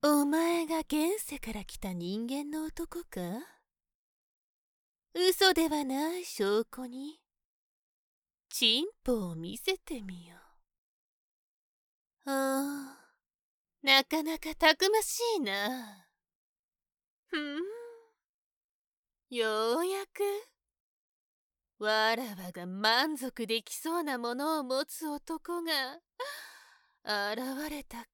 お前が現世から来た人間の男か？嘘ではない証拠に、チンポを見せてみよう。なかなかたくましいな。ようやく、わらわが満足できそうなものを持つ男が、現れたか。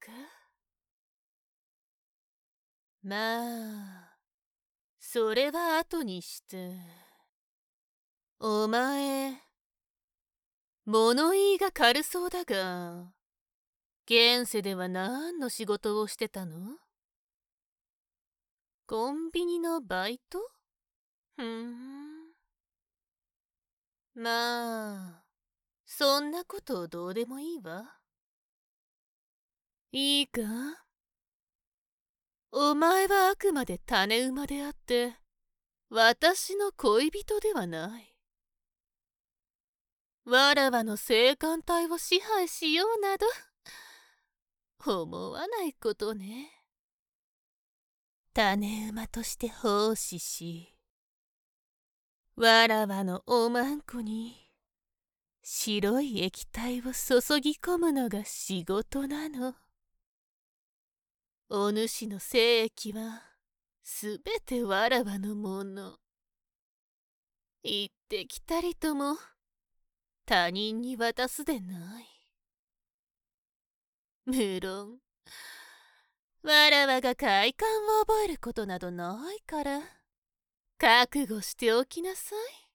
まあ、それは後にして。お前、物言いが軽そうだが、現世では何の仕事をしてたの？コンビニのバイト？まあ、そんなことどうでもいいわ。いいか？お前はあくまで種馬であって、私の恋人ではない。わらわの性感帯を支配しようなど、思わないことね。種馬として奉仕し、わらわのおまんこに白い液体を注ぎ込むのが仕事なの。お主の精液はすべてわらわのもの。行ってきたりとも他人に渡すでない。無論、わらわが快感を覚えることなどないから、覚悟しておきなさい。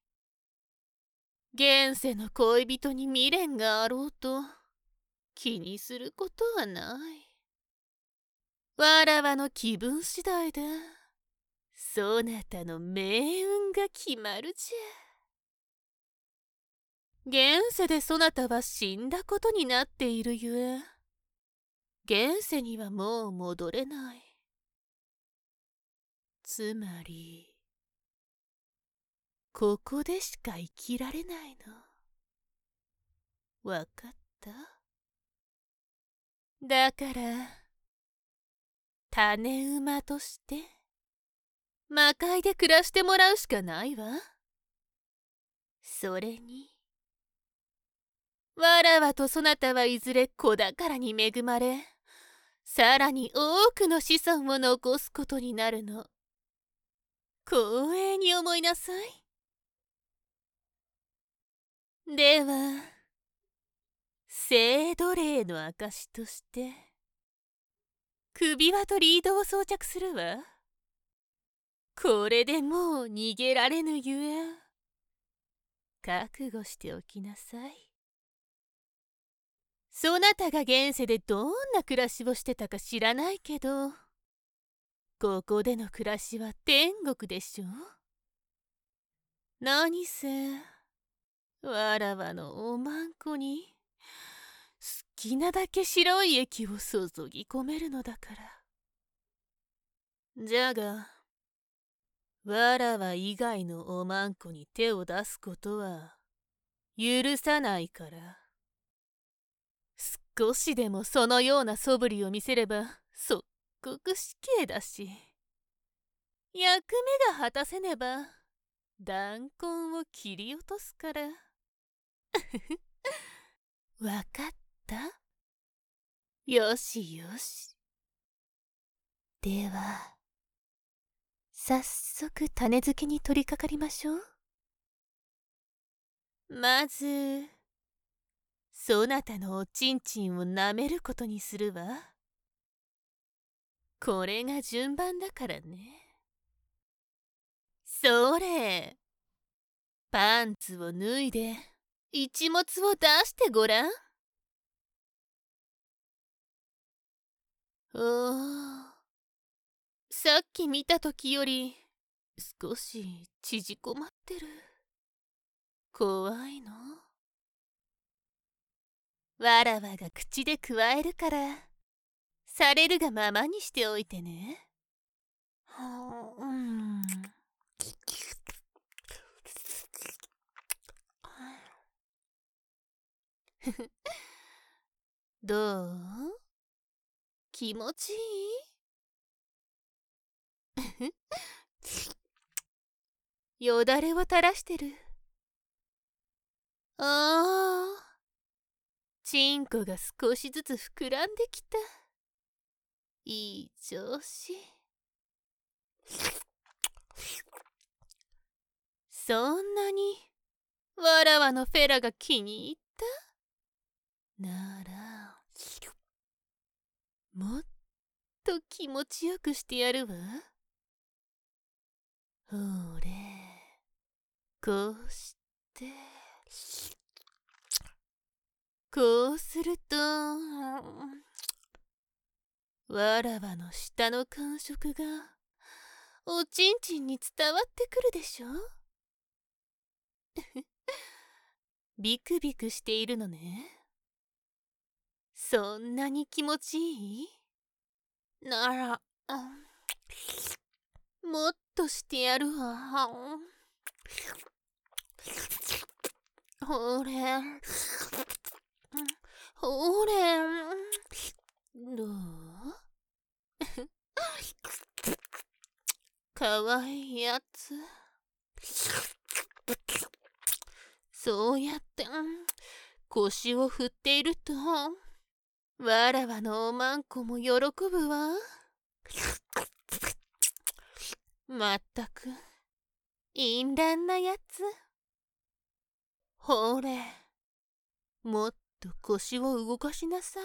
現世の恋人に未練があろうと、気にすることはない。わらわの気分次第だ。そなたの命運が決まるじゃ。現世でそなたは死んだことになっているゆえ、現世にはもう戻れない。つまり、ここでしか生きられないの。わかった？だから、種馬として、魔界で暮らしてもらうしかないわ。それに、わらわとそなたはいずれ子宝に恵まれ、さらに多くの子孫を残すことになるの。光栄に思いなさい。では、性奴隷の証として、首輪とリードを装着するわ。これでもう逃げられぬゆえ、覚悟しておきなさい。そなたが現世でどんな暮らしをしてたか知らないけど、ここでの暮らしは天国でしょ。何せ、わらわのおまんこに、好きなだけ白い液を注ぎ込めるのだから。じゃが、わらわ以外のおまんこに手を出すことは許さないから。少しでもそのような素振りを見せれば即刻死刑だし、役目が果たせねば弾痕を切り落とすから。わかった？よしよし。では、早速種付けに取り掛かりましょう。まず、そなたのおちんちんを舐めることにするわ。これが順番だからね。それ、パンツを脱いで一物を出してごらん。おー、さっき見た時より少し縮こまってる。怖いの？わらわが口でくわえるから、されるがままにしておいてね。どう？気持ちいい？ よだれを垂らしてる。チンコが少しずつ膨らんできた。いい調子。そんなにわらわのフェラが気に入ったなら、もっと気持ちよくしてやるわ。ほれ、こうして、こうすると、わらわの舌の感触がおちんちんに伝わってくるでしょ。ビクビクしているのね。そんなに気持ちいいなら、もっとしてやるわ。ほれ、ほれ、どうかわいいやつ。そうやって、腰を振っていると、わらわのおまんこも喜ぶわ。まったく、淫乱なやつ。ほれ、もっと腰を動かしなさい。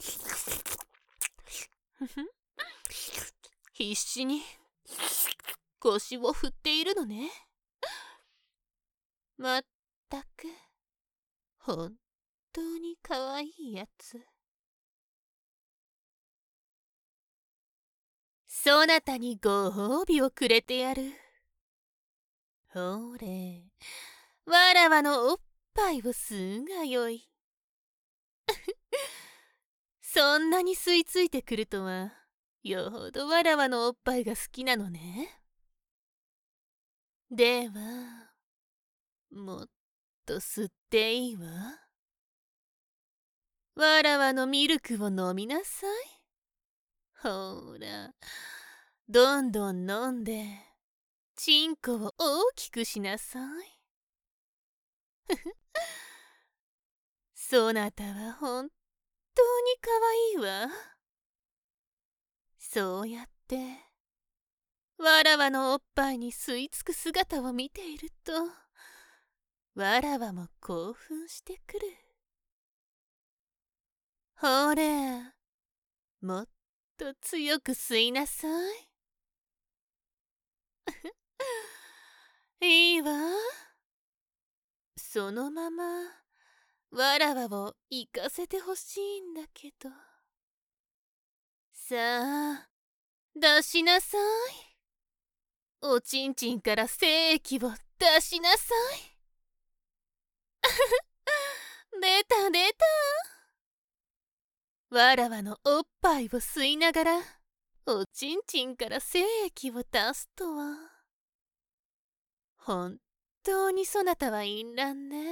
必死に腰を振っているのね。まったく、本当にかわいいやつ。そなたにご褒美をくれてやる。ほれ、わらわのおっぱいを吸うがよい。そんなに吸い付いてくるとは、よほどわらわのおっぱいが好きなのね。では、もっと吸っていいわ。わらわのミルクを飲みなさい。ほら、どんどん飲んで、チンコを大きくしなさい。そなたは本当にかわいいわ。そうやって、わらわのおっぱいに吸い付く姿を見ていると、わらわも興奮してくる。ほれ、もっと強く吸いなさい。いいわ。そのまま、わらわを行かせてほしいんだけど。さあ、出しなさい。おちんちんから精液を出しなさい。出た出た。わらわのおっぱいを吸いながら、おちんちんから精液を出すとは。本当にそなたは淫乱ね。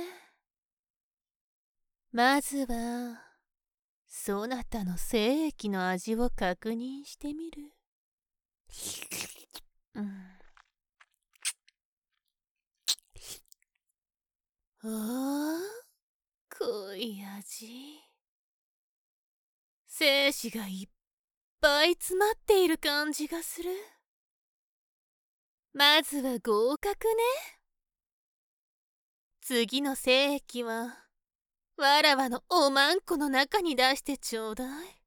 まずは、そなたの精液の味を確認してみる。おー、濃い味。精子がいっぱい詰まっている感じがする。まずは合格ね。次の精液は、わらわのおまんこの中に出してちょうだい。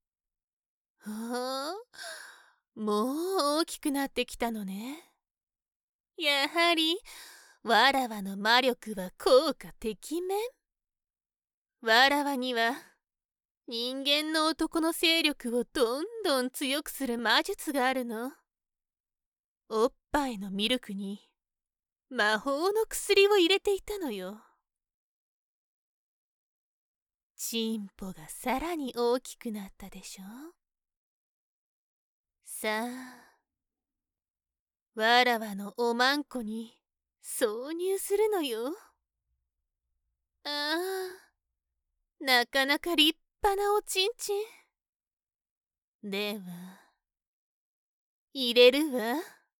もう大きくなってきたのね。やはり、わらわの魔力は効果てきめん。わらわには、人間の男の勢力をどんどん強くする魔術があるの。おっぱいのミルクに魔法の薬を入れていたのよ。チンポがさらに大きくなったでしょ。さあ、わらわのおまんこに挿入するのよ。ああ、なかなか立派なおちんちん。では、 入れるわ。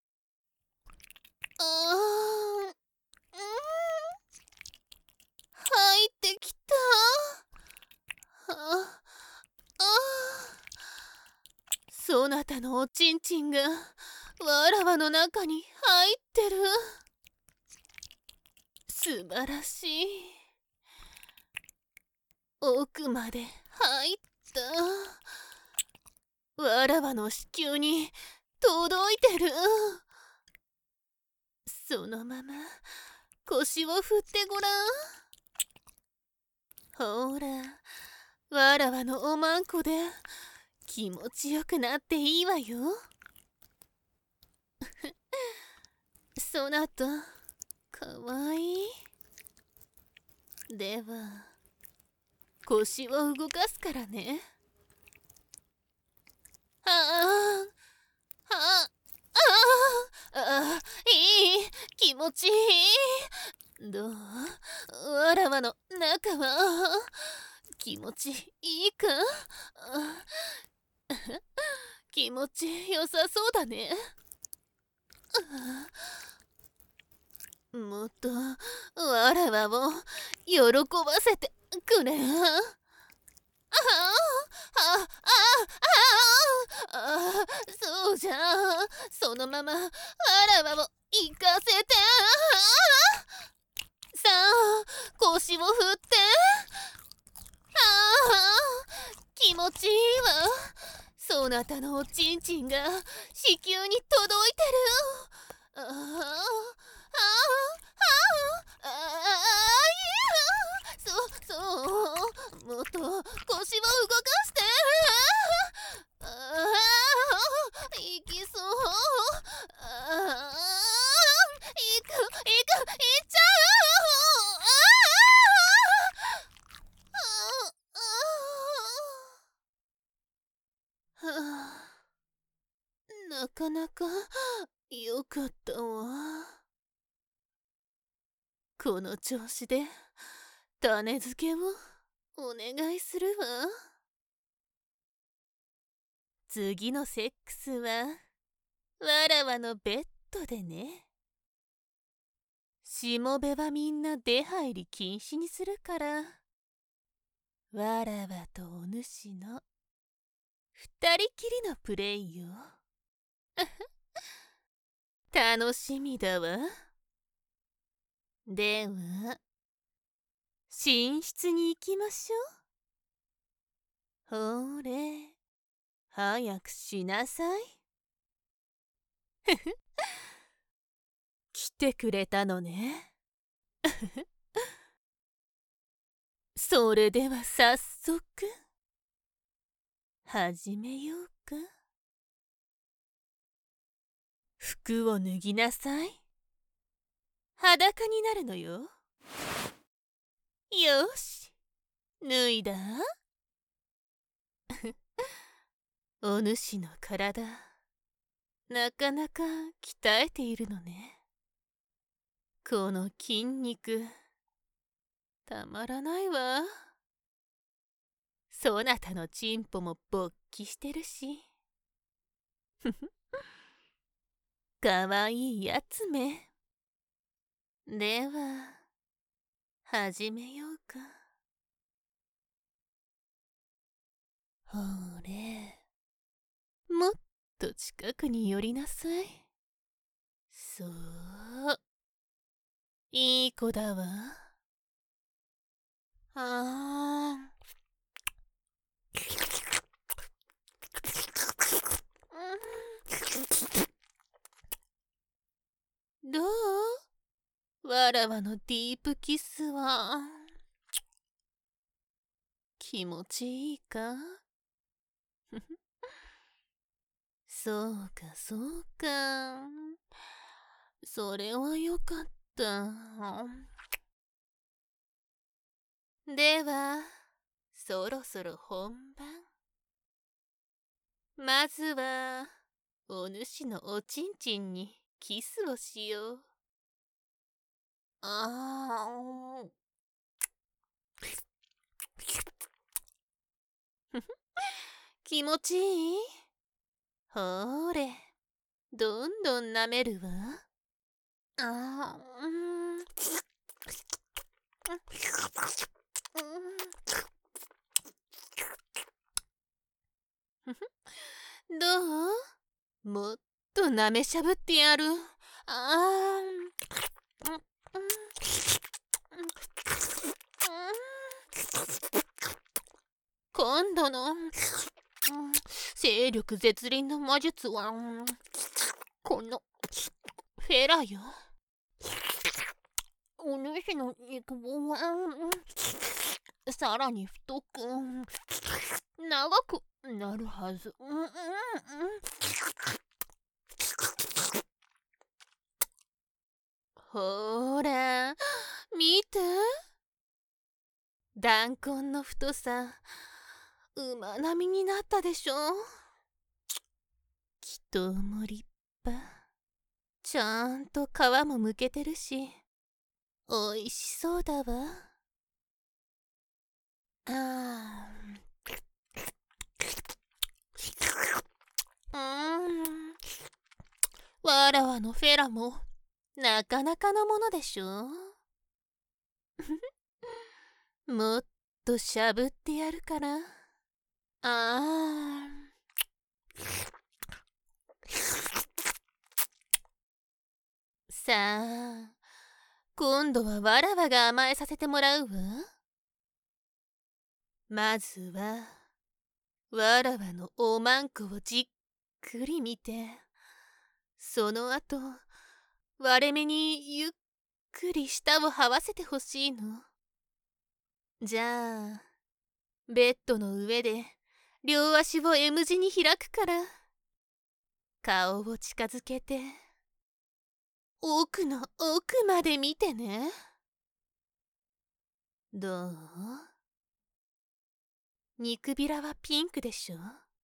あー、入ってきた。ああ、そなたのおちんちんがわらわの中に入ってる。素晴らしい。奥まで入った。わらわの子宮に届いてる。そのまま腰を振ってごらん。ほら、わらわのおまんこで気持ちよくなっていいわよ。そなた、かわいい。では、腰を動かすからね。ああ、ああ、ああ、いい、気持ちいい。どう？わらわの中は気持ちいいか？気持ちよさそうだね。もっとわらわを喜ばせてくれ。そうじゃ。そのままわらわを行かせて。さあ、腰を振って。気持ちいいわ。そなたのおちんちんが子宮に届いてる。ああ、ああ、ああ、そう、もっと腰を動かして。ああ、いきそう。ああ、いっちゃう。なかなかよかったわ。この調子で種付けをお願いするわ。次のセックスはわらわのベッドでね。しもべはみんな出入り禁止にするから、わらわとお主の二人きりのプレイよ。楽しみだわ。では、寝室に行きましょう。ほれ、早くしなさい。来てくれたのね。それでは早速始めようか。服を脱ぎなさい。裸になるのよ。よし、脱いだ。お主の体、なかなか鍛えているのね。この筋肉、たまらないわ。そなたのチンポも勃起してるし。かわいいやつめ。では、始めようか。ほれ、もっと近くに寄りなさい。そう。いい子だわ。あー。どう？わらわのディープキスは気持ちいいか？そうかそうか。それはよかった。では、そろそろ本番。まずは、お主のおちんちんにキスをしよう。あー。気持ちいい？ほーれ、 どんどん舐めるわ。あー、どう？もっと舐めしゃぶってやる。あー、今度の精力絶倫の魔術はこのフェラよ。お主の肉棒はさらに太く長くなるはず。ほら見て、弾痕の太さ馬並みになったでしょ。きっとも立派。ちゃんと皮もむけてるしおいしそうだわ。わらわのフェラもなかなかのものでしょ。もっとしゃぶってやるから。さあ、今度はわらわが甘えさせてもらうわ。まずはわらわのおまんこをじっくり見て、その後割れ目にゆっくり舌を這わせてほしいの。じゃあベッドの上で両足を M 字に開くから、顔を近づけて奥の奥まで見てね。どう？肉びらはピンクでしょ。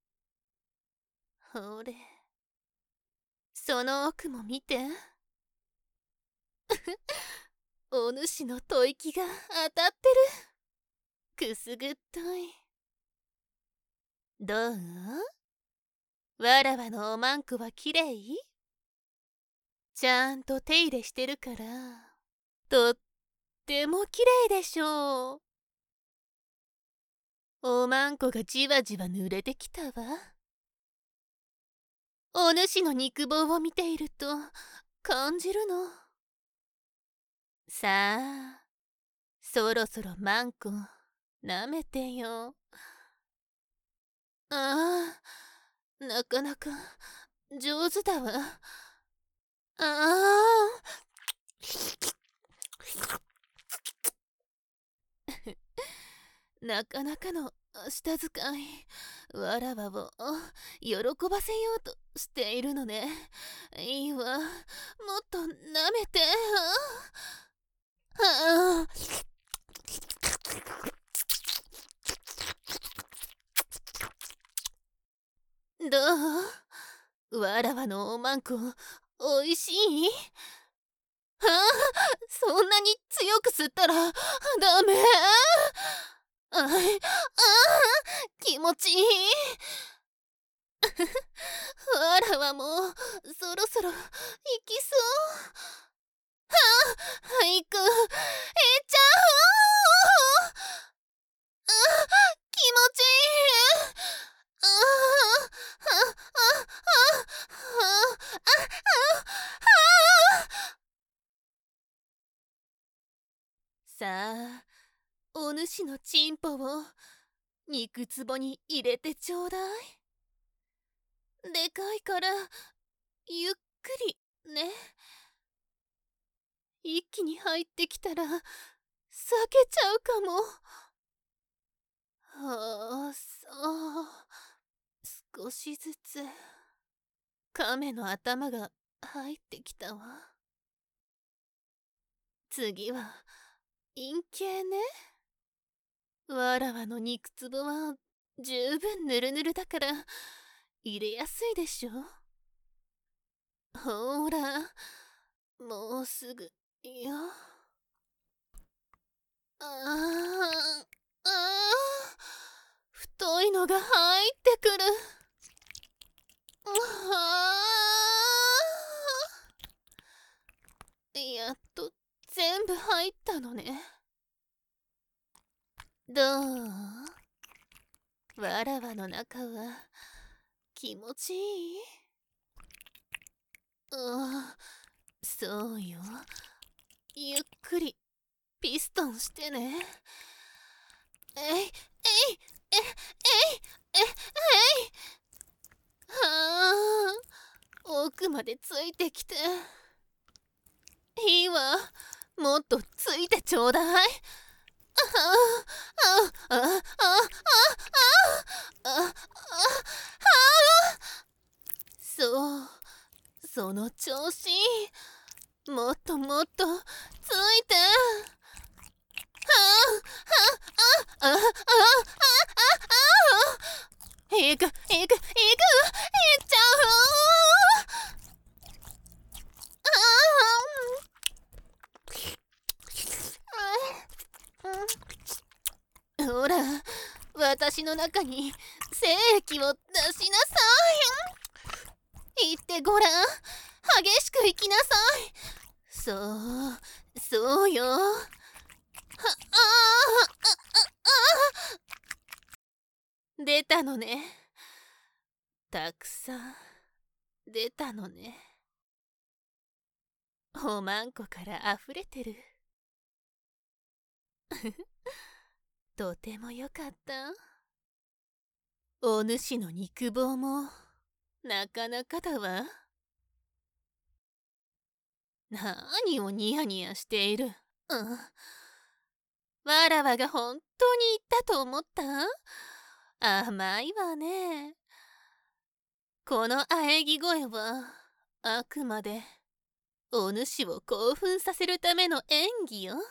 ほれ、その奥も見て。お主の吐息が当たってる。くすぐっとい。どう？わらわのおまんこはきれい？ちゃんと手入れしてるからとってもきれいでしょう。おまんこがじわじわ濡れてきたわ。お主の肉棒を見ていると感じるの。さあ、そろそろまんこなめてよ。なかなか上手だわ。なかなかの舌遣い、わらわを喜ばせようとしているのね。いいわ、もっと舐めて。どう？わらわのおまんこおいしい？そんなに強く吸ったらダメ。気持ちいい。わらわもそろそろ行きそう。行く。ちゃ気持ちいい。さあ、お主のチンポを肉壺に入れてちょうだい。でかいからゆっくりね。一気に入ってきたら裂けちゃうかも。そう。少しずつ亀の頭が入ってきたわ。次は陰茎ね。わらわの肉つぼは十分ぬるぬるだから入れやすいでしょ。ほら、もうすぐよ。太いのが入ってくる。 部入ったのね。どう？わらわの中は気持ちいい？そうよ。ゆっくりピストンしてね。えいえいえいえいえいはあ、奥までついてきて。いいわ、もっとついてちょうだい。そう、その調子。もっともっとついて。いくいっちゃう。ほら、私の中に精液を出しなさい。言ってごらん。激しく行きなさい。そうよ。出たのね。たくさん出たのね。おまんこからあふれてる。とてもよかった。お主の肉棒もなかなかだわ。何をニヤニヤしている。わらわが本当に言ったと思った？甘いわね。この喘ぎ声はあくまでお主を興奮させるための演技よ。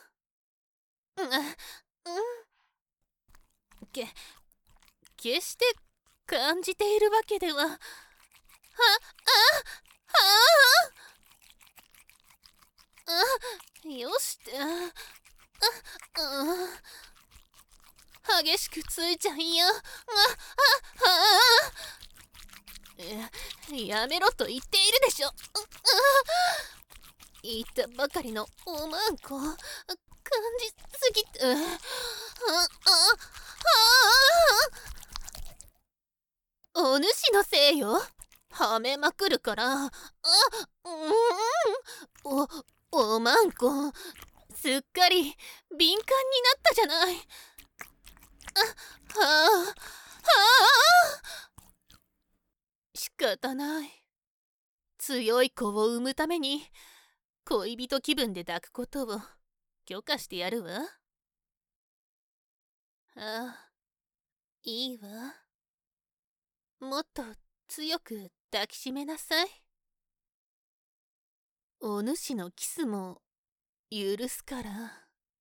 決して感じているわけでは。よして激しくついちゃんよ。やめろと言っているでしょ。言ったばかりのおまんこ感じすぎて。お主のせいよ。はめまくるから。おまんこすっかり敏感になったじゃない。仕方ない。強い子を産むために恋人気分で抱くことを許可してやるわ。いいわ。もっと強く抱きしめなさい。お主のキスも許すから。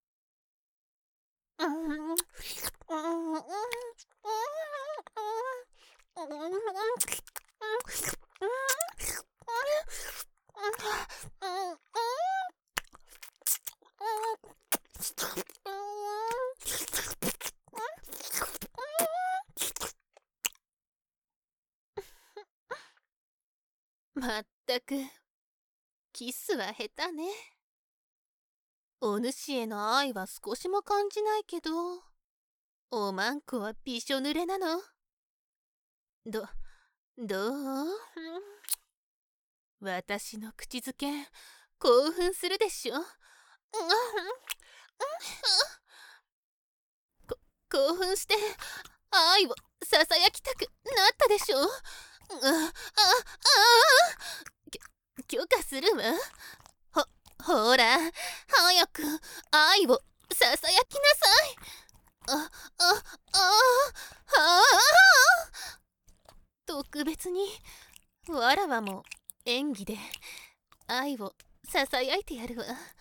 まったくキスは下手ね。お主への愛は少しも感じないけど、おまんこはびしょ濡れなの。どう？私の口づけ興奮するでしょ。興奮して愛をささやきたくなったでしょ。許可するわ。ほら早く愛をささやきなさい。特別にわらわも演技で愛をささやいてやるわ。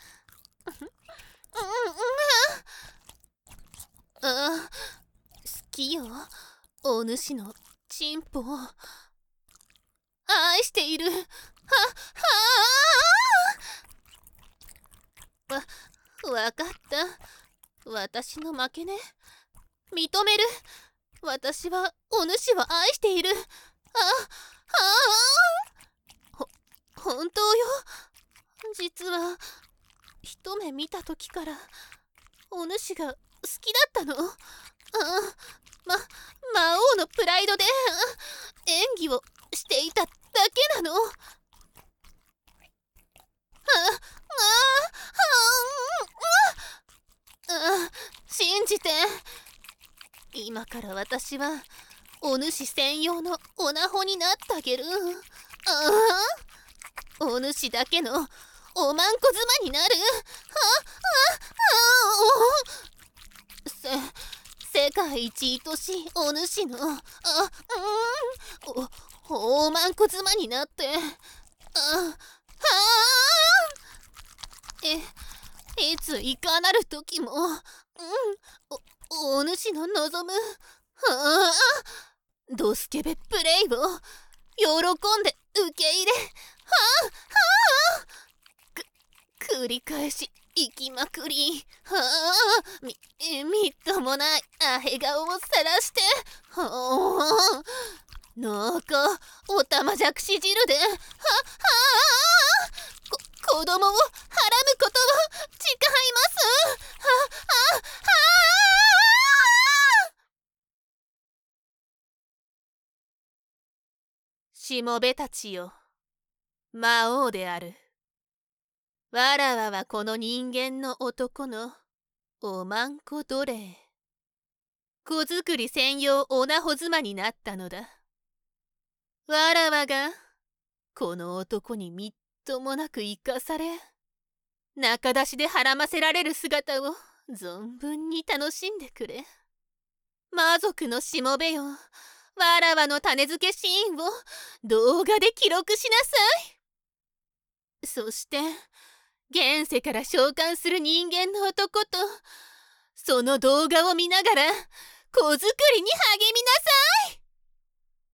好きよ、お主のチンポを愛している。わかった。私の負けね。認める。私はお主を愛している。本当よ。実は一一目見た時からお主が好きだったの。魔王のプライドで演技をしていただけなの。信じて。今から私はお主専用のオナホになってあげる。お主だけのおまんこ妻になる。世界一愛しいお主のおまんこ妻になって、いついかなる時も、お主の望むドスケベプレイを喜んで受け入れ、繰り返し生きまくり、みっともないアヘ顔をさらして、濃厚おたまじゃくし汁で子供をはらむことを誓います。しもべたちよ、魔王である。わらわはこの人間の男のおまんこ奴隷、子作り専用おなほ妻になったのだ。わらわがこの男にみっともなく生かされ、中出しではらませられる姿を存分に楽しんでくれ。魔族のしもべよ、わらわの種付けシーンを動画で記録しなさい。そして現世から召喚する人間の男とその動画を見ながら子作りに励みなさい。